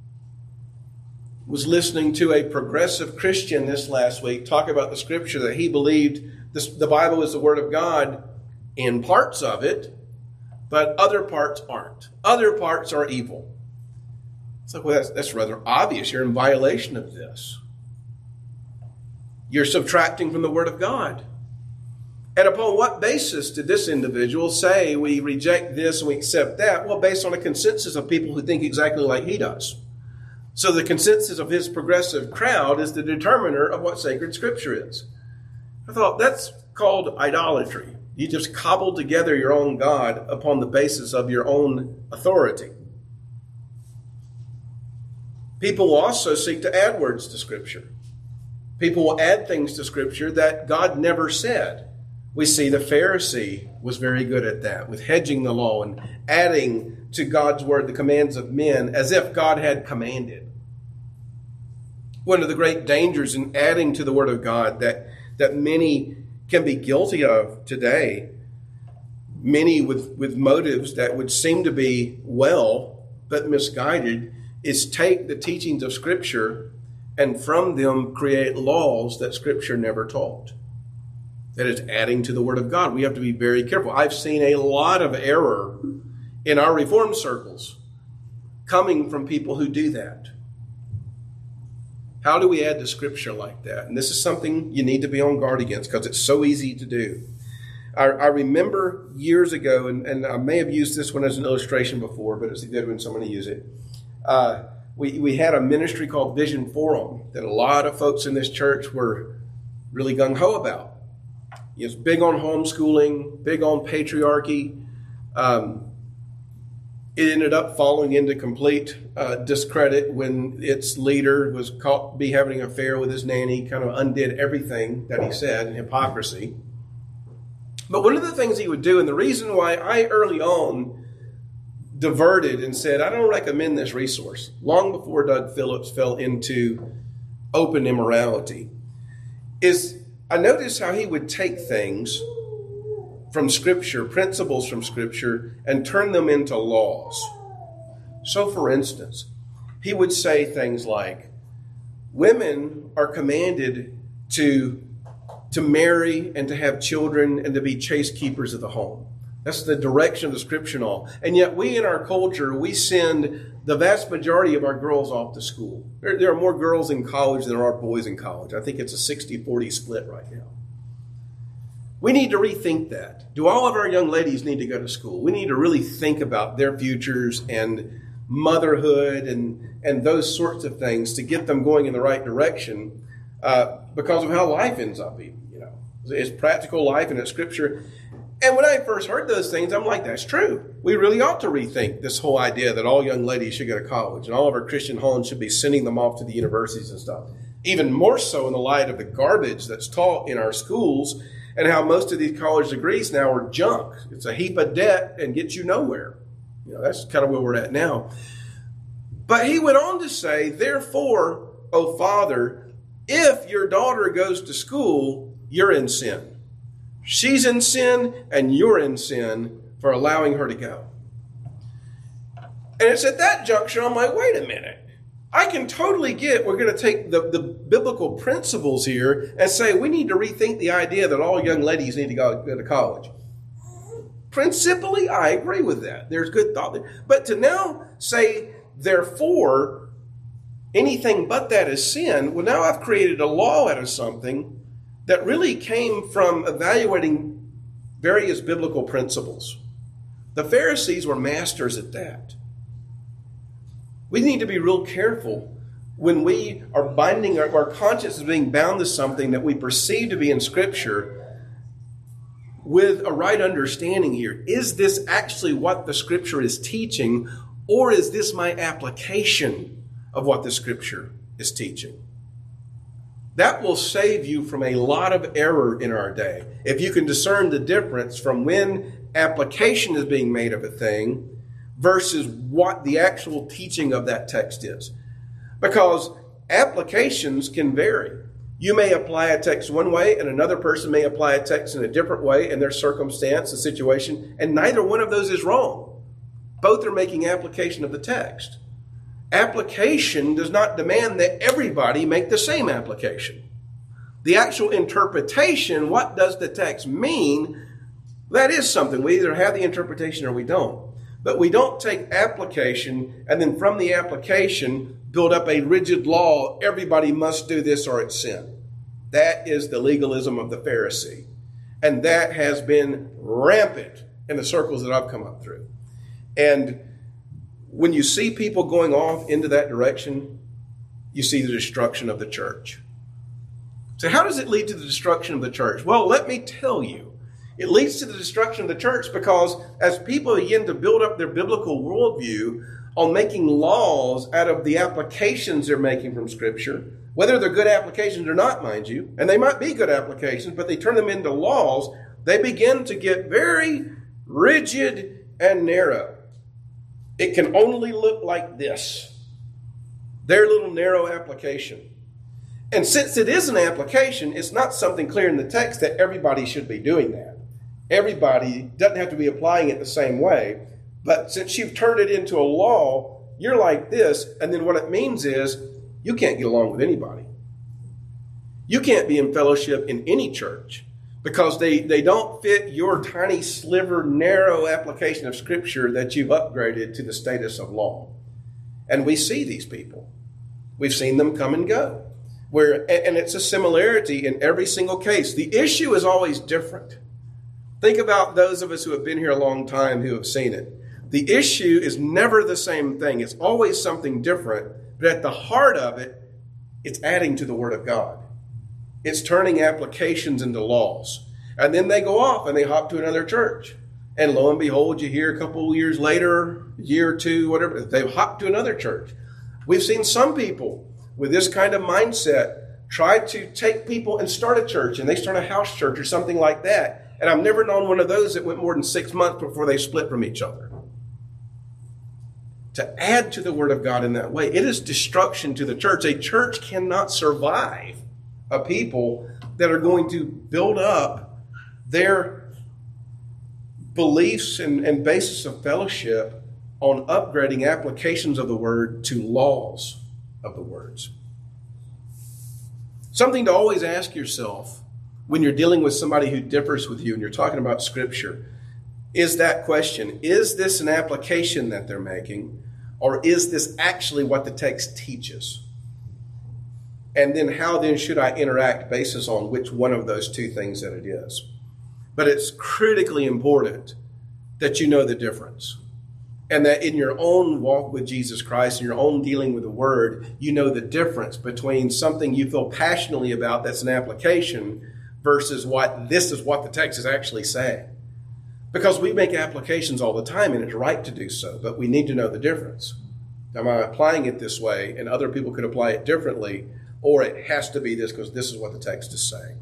Speaker 1: Was listening to a progressive Christian this last week talk about the Scripture that he believed the Bible is the Word of God in parts of it, but other parts aren't. Other parts are evil. It's like, well, that's rather obvious. You're in violation of this. You're subtracting from the Word of God. And upon what basis did this individual say we reject this and we accept that? Well, based on a consensus of people who think exactly like he does. So the consensus of his progressive crowd is the determiner of what sacred Scripture is. I thought that's called idolatry. You just cobbled together your own God upon the basis of your own authority. People will also seek to add words to Scripture. People will add things to Scripture that God never said. We see the Pharisee was very good at that, with hedging the law and adding to God's word the commands of men as if God had commanded. One of the great dangers in adding to the word of God that many can be guilty of today, many with motives that would seem to be well but misguided, is take the teachings of Scripture and from them create laws that Scripture never taught. That is adding to the Word of God. We have to be very careful. I've seen a lot of error in our Reformed circles coming from people who do that. How do we add to Scripture like that? And this is something you need to be on guard against because it's so easy to do. I remember years ago, and I may have used this one as an illustration before, but it's good when somebody uses it. We had a ministry called Vision Forum that a lot of folks in this church were really gung-ho about. It was big on homeschooling, big on patriarchy. It ended up falling into complete discredit when its leader was caught be having an affair with his nanny, kind of undid everything that he said in hypocrisy. But one of the things he would do, and the reason why I early on diverted and said, I don't recommend this resource, long before Doug Phillips fell into open immorality, is I noticed how he would take things from Scripture, principles from Scripture, and turn them into laws. So, for instance, he would say things like, women are commanded to marry and to have children and to be chaste keepers of the home. That's the direction of the Scripture and all. And yet we in our culture, we send the vast majority of our girls off to school. There are more girls in college than there are boys in college. I think it's a 60-40 split right now. We need to rethink that. Do all of our young ladies need to go to school? We need to really think about their futures and motherhood and those sorts of things to get them going in the right direction because of how life ends up being. It's practical life and it's Scripture. And when I first heard those things, I'm like, that's true. We really ought to rethink this whole idea that all young ladies should go to college and all of our Christian homes should be sending them off to the universities and stuff. Even more so in the light of the garbage that's taught in our schools and how most of these college degrees now are junk. It's a heap of debt and gets you nowhere. That's kind of where we're at now. But he went on to say, therefore, O Father, if your daughter goes to school, you're in sin. She's in sin and you're in sin. for allowing her to go. And it's at that juncture I'm like, wait a minute. I can totally get we're going to take the biblical principles here and say we need to rethink the idea that all young ladies need to go to college. Principally, I agree with that. There's good thought there. But to now say, therefore, anything but that is sin, well, now I've created a law out of something that really came from evaluating various biblical principles. The Pharisees were masters at that. We need to be real careful when we are binding our conscience is being bound to something that we perceive to be in Scripture with a right understanding here. Is this actually what the Scripture is teaching, or is this my application of what the Scripture is teaching? That will save you from a lot of error in our day. If you can discern the difference from when application is being made of a thing versus what the actual teaching of that text is. Because applications can vary. You may apply a text one way and another person may apply a text in a different way in their circumstance, the situation, and neither one of those is wrong. Both are making application of the text. Application does not demand that everybody make the same application. The actual interpretation, what does the text mean, that is something. We either have the interpretation or we don't. But we don't take application and then from the application build up a rigid law, everybody must do this or it's sin. That is the legalism of the Pharisee. And that has been rampant in the circles that I've come up through. And when you see people going off into that direction, you see the destruction of the church. So how does it lead to the destruction of the church? Well, let me tell you. It leads to the destruction of the church because as people begin to build up their biblical worldview on making laws out of the applications they're making from Scripture, whether they're good applications or not, mind you, and they might be good applications, but they turn them into laws, they begin to get very rigid and narrow. It can only look like this. Their little narrow application. And since it is an application, it's not something clear in the text that everybody should be doing that. Everybody doesn't have to be applying it the same way. But since you've turned it into a law, you're like this. And then what it means is you can't get along with anybody. You can't be in fellowship in any church because they don't fit your tiny sliver, narrow application of Scripture that you've upgraded to the status of law. And we see these people. We've seen them come and go. And it's a similarity in every single case. The issue is always different. Think about those of us who have been here a long time who have seen it. The issue is never the same thing. It's always something different. But at the heart of it, it's adding to the Word of God. It's turning applications into laws. And then they go off and they hop to another church. And lo and behold, you hear a couple of years later, a year or two, whatever, they've hopped to another church. We've seen some people with this kind of mindset try to take people and start a church. And they start a house church or something like that. And I've never known one of those that went more than 6 months before they split from each other. To add to the Word of God in that way, it is destruction to the church. A church cannot survive a people that are going to build up their beliefs and basis of fellowship on upgrading applications of the Word to laws of the words. Something to always ask yourself when you're dealing with somebody who differs with you and you're talking about Scripture, is that question, is this an application that they're making, or is this actually what the text teaches? And then how then should I interact basis on which one of those two things that it is? But it's critically important that you know the difference. And that in your own walk with Jesus Christ, in your own dealing with the Word, you know the difference between something you feel passionately about that's an application versus what this is what the text is actually saying. Because we make applications all the time, and it's right to do so, but we need to know the difference. Am I applying it this way, and other people could apply it differently, or it has to be this because this is what the text is saying.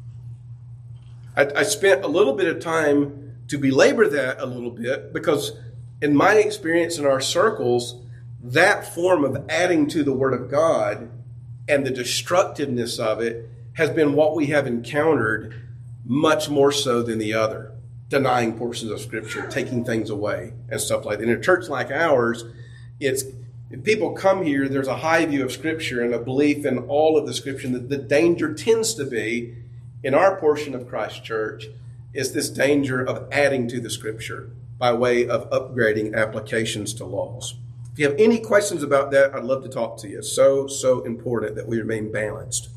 Speaker 1: I spent a little bit of time to belabor that a little bit, because in my experience in our circles, that form of adding to the Word of God and the destructiveness of it has been what we have encountered much more so than the other. denying portions of Scripture, taking things away, and stuff like that. In a church like ours, if people come here, there's a high view of Scripture and a belief in all of the Scripture. The danger tends to be, in our portion of Christ Church, is this danger of adding to the Scripture by way of upgrading applications to laws. If you have any questions about that, I'd love to talk to you. It's so important that we remain balanced.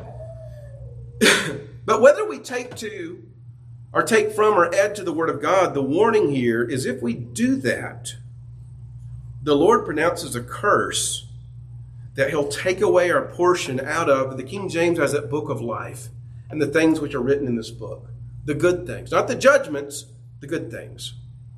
Speaker 1: But whether we take to or take from or add to the Word of God, the warning here is if we do that, the Lord pronounces a curse that He'll take away our portion out of. The King James has that book of life and the things which are written in this book. The good things, not the judgments, the good things.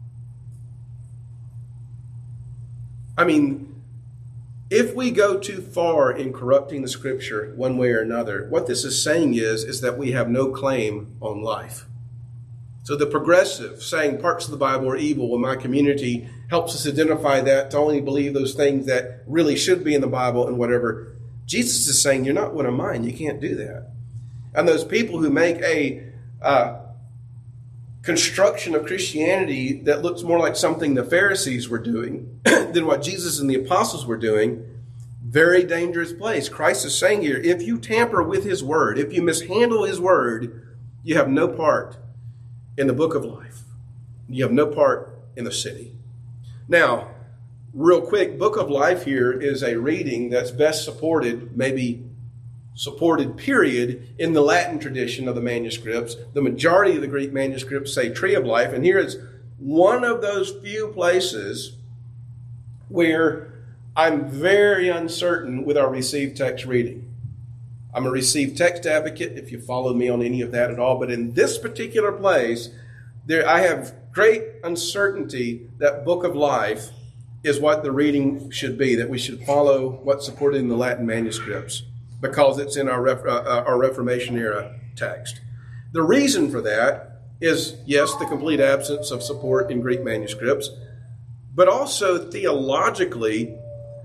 Speaker 1: I mean, if we go too far in corrupting the Scripture one way or another, what this is saying is that we have no claim on life. So the progressive saying parts of the Bible are evil in my community helps us identify that, to only believe those things that really should be in the Bible and whatever. Jesus is saying, you're not one of mine. You can't do that. And those people who make a construction of Christianity that looks more like something the Pharisees were doing than what Jesus and the apostles were doing, very dangerous place. Christ is saying here, if you tamper with His Word, if you mishandle His Word, you have no part in the book of life. You have no part in the city. Now, real quick, book of life here is a reading that's best supported, maybe supported, period, in the Latin tradition of the manuscripts. The majority of the Greek manuscripts say tree of life. And here is one of those few places where I'm very uncertain with our received text reading. I'm a received text advocate, if you follow me on any of that at all. But in this particular place, I have great uncertainty that book of life is what the reading should be, that we should follow what's supported in the Latin manuscripts, because it's in our Reformation era text. The reason for that is, yes, the complete absence of support in Greek manuscripts, but also theologically,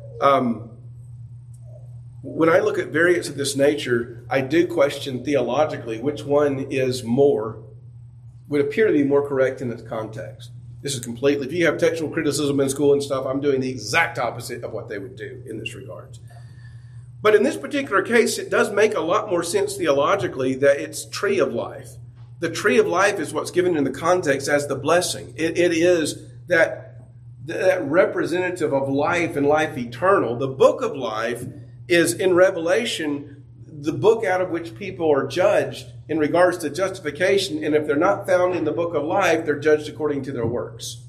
Speaker 1: when I look at variants of this nature, I do question theologically which one would appear to be more correct in its context. This is completely, if you have textual criticism in school and stuff, I'm doing the exact opposite of what they would do in this regard. But in this particular case, it does make a lot more sense theologically that it's tree of life. The tree of life is what's given in the context as the blessing. It is that representative of life and life eternal. The book of life is, in Revelation, the book out of which people are judged in regards to justification. And if they're not found in the book of life, they're judged according to their works.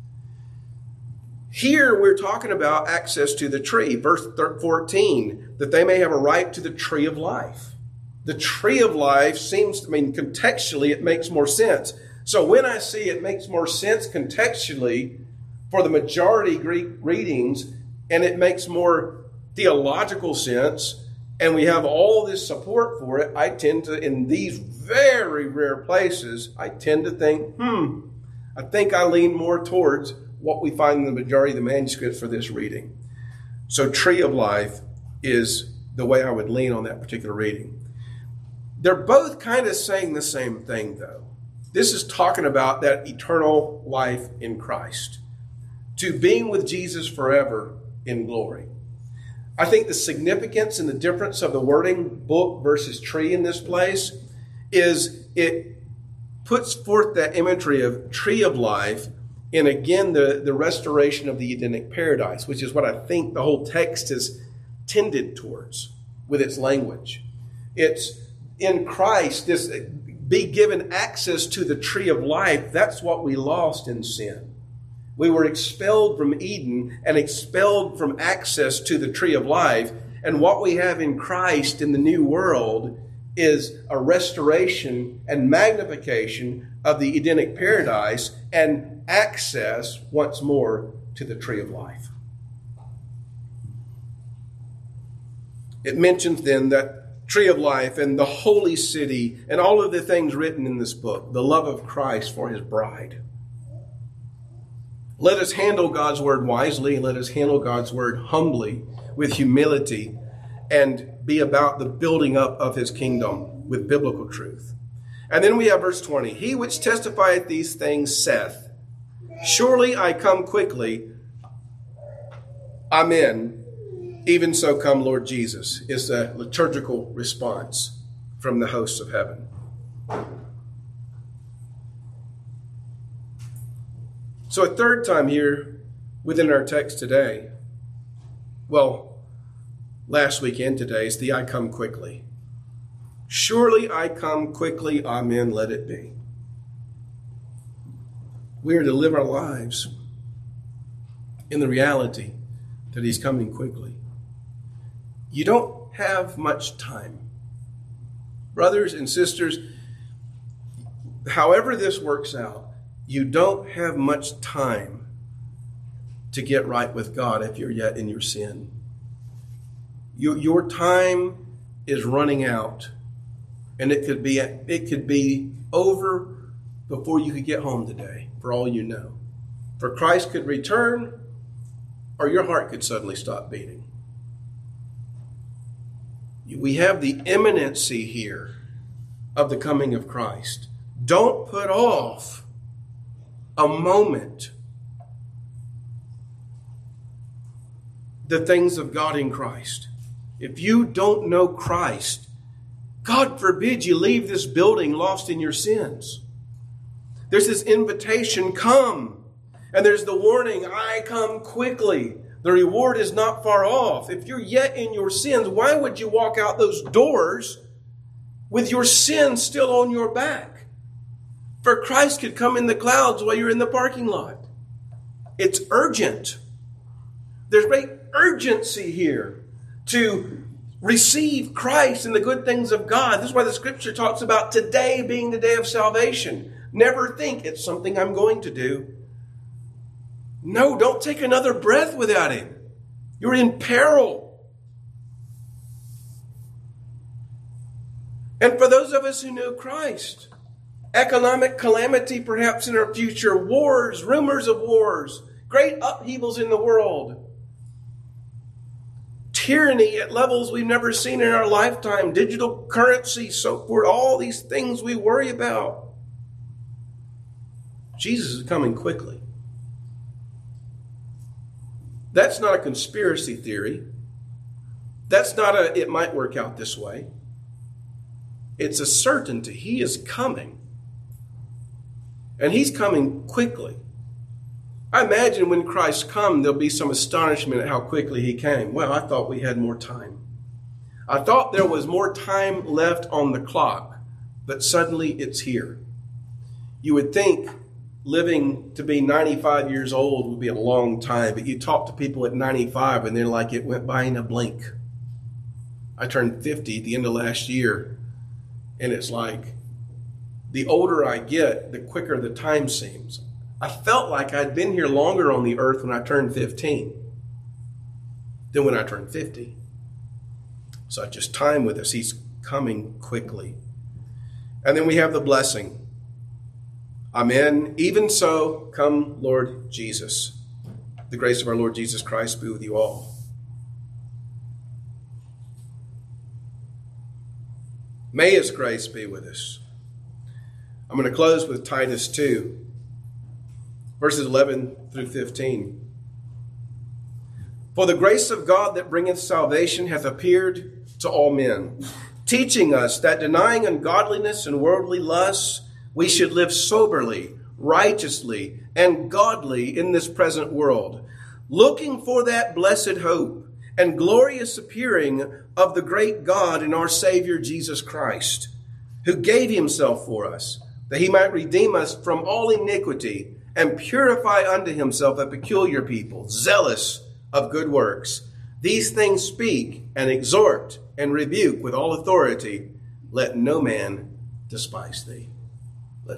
Speaker 1: Here we're talking about access to the tree. Verse 14, that they may have a right to the tree of life. The tree of life contextually it makes more sense. So when I see it makes more sense contextually for the majority Greek readings, and it makes more theological sense, and we have all this support for it, I tend to, in these very rare places, I tend to think, I think I lean more towards what we find in the majority of the manuscripts for this reading. So tree of life is the way I would lean on that particular reading. They're both kind of saying the same thing, though. This is talking about that eternal life in Christ, to being with Jesus forever in glory. I think the significance and the difference of the wording book versus tree in this place is it puts forth that imagery of tree of life and again the restoration of the Edenic paradise, which is what I think the whole text is tended towards with its language. It's in Christ, this be given access to the tree of life. That's what we lost in sin. We were expelled from Eden and expelled from access to the tree of life. And what we have in Christ in the new world is a restoration and magnification of the Edenic paradise and access once more to the tree of life. It mentions then that tree of life and the holy city and all of the things written in this book, the love of Christ for his bride. Let us handle God's word wisely. Let us handle God's word humbly, with humility, and be about the building up of his kingdom with biblical truth. And then we have verse 20. He which testifieth these things saith, surely I come quickly. Amen. Even so come Lord Jesus, is the liturgical response from the hosts of heaven. So a third time here within our text today, well, last week and today, is the I come quickly. Surely I come quickly, amen, let it be. We are to live our lives in the reality that he's coming quickly. You don't have much time. Brothers and sisters, however this works out, you don't have much time to get right with God if you're yet in your sin. Your time is running out, and it could be over before you could get home today, for all you know. For Christ could return, or your heart could suddenly stop beating. We have the imminency here of the coming of Christ. Don't put off a moment the things of God in Christ. If you don't know Christ, God forbid you leave this building lost in your sins. There's this invitation, come. And there's the warning, I come quickly. The reward is not far off. If you're yet in your sins, why would you walk out those doors with your sins still on your back? For Christ could come in the clouds while you're in the parking lot. It's urgent. There's great urgency here to receive Christ and the good things of God. This is why the scripture talks about today being the day of salvation. Never think it's something I'm going to do. No, don't take another breath without him. You're in peril. And for those of us who know Christ, economic calamity perhaps in our future, wars, rumors of wars, great upheavals in the world, tyranny at levels we've never seen in our lifetime, digital currency, so forth, all these things we worry about. Jesus is coming quickly. That's not a conspiracy theory. That's not it might work out this way. It's a certainty. He is coming. And he's coming quickly. I imagine when Christ comes, there'll be some astonishment at how quickly he came. Well, I thought we had more time. I thought there was more time left on the clock, but suddenly it's here. You would think living to be 95 years old would be a long time, but you talk to people at 95 and they're like, it went by in a blink. I turned 50 at the end of last year, and it's like, the older I get, the quicker the time seems. I felt like I'd been here longer on the earth when I turned 15 than when I turned 50. So just time with us. He's coming quickly. And then we have the blessing. Amen. Even so, come Lord Jesus. The grace of our Lord Jesus Christ be with you all. May his grace be with us. I'm going to close with Titus 2. Verses 11 through 15. For the grace of God that bringeth salvation hath appeared to all men, teaching us that denying ungodliness and worldly lusts, we should live soberly, righteously, and godly in this present world, looking for that blessed hope and glorious appearing of the great God and our Savior Jesus Christ, who gave himself for us, that he might redeem us from all iniquity, and purify unto himself a peculiar people, zealous of good works. These things speak and exhort and rebuke with all authority. Let no man despise thee.